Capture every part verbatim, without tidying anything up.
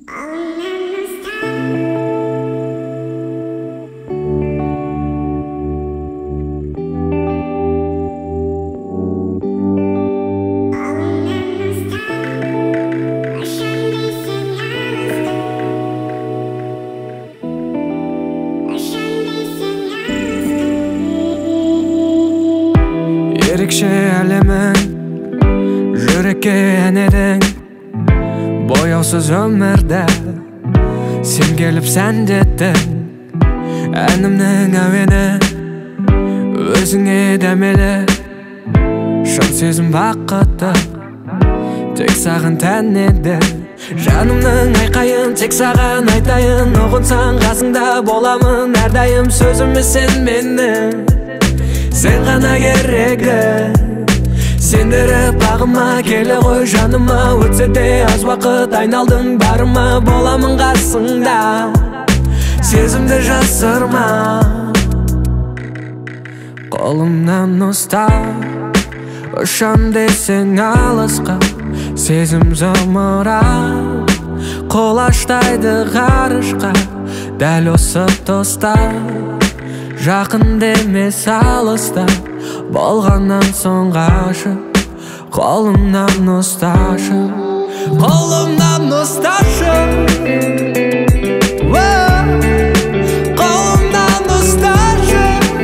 Ерекше әлемің жүрекке әнедің, бояусыз өмірді сен келіп сәндеттің. Әнімнің әуені өзіңе дәмелі, шын сезім бақытты тек саған тән еді. Жанымның айқайын тек саған айтайын, ұғынсаң қасыңда боламын әрдайым. Сөзіме сен менің, сен ғана керегі, сендіріп ағыма келе ғой жаныма. Өтсе де аз уақыт айналдың барыма, боламын қасыңда, сезімді жасырма. Қолымнан ұстап ұшам десең алысқа, сезім зымырап қолаштайды ғарышқа. Дәл осы тоста жақын емес алыста, болғаннан соң ғашық. Қолымнан ұсташы, қолымнан ұсташы, қолымнан ұсташы.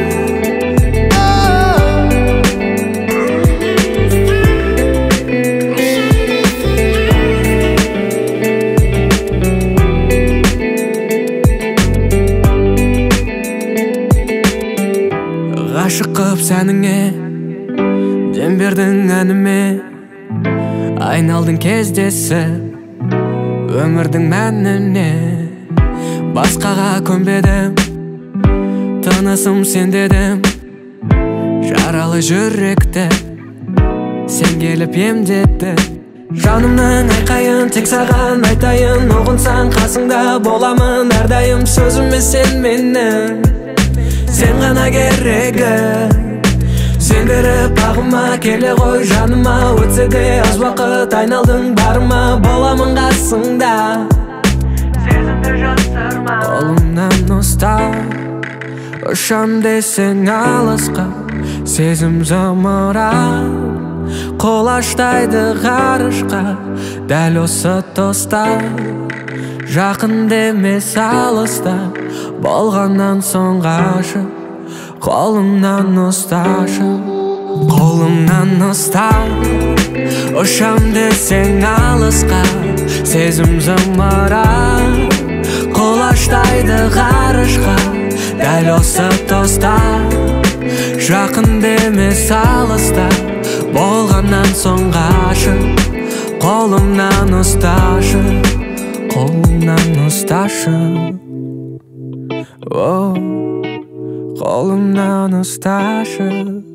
Ғашық қып сәніңе дем бердің әніме, айналдың кездесіп өмірдің мәніне. Басқаға көнбедім, тынысым сен дедім, жаралы жүректі сен келіп емдетті. Жанымның айқайын тек саған айтайын, ұғынсаң қасыңда боламын әрдайым. Сөзіме сен менің, сен ғана керегі, сендіріп ағыма келе ғой жаныма. Өтсе де аз уақыт айналдың барыма, боламын қасыңда, сезімді жасырма. Қолымнан ұстап ұшам десең алысқа, сезім зымырап қолаштайды ғарышқа. Дәл осы тоста жақын емес алыста, болғаннан соң ғашық. Қолымнан ұсташы, қолымнан ұстап ұшам десең алысқа, сезім зымырап қолаштайды ғарышқа. Дәл осы тоста жақын емес алыста, болғаннан соң ғашық. Қолымнан ұсташы, қолымнан ұсташы, қолымнан ұсташы.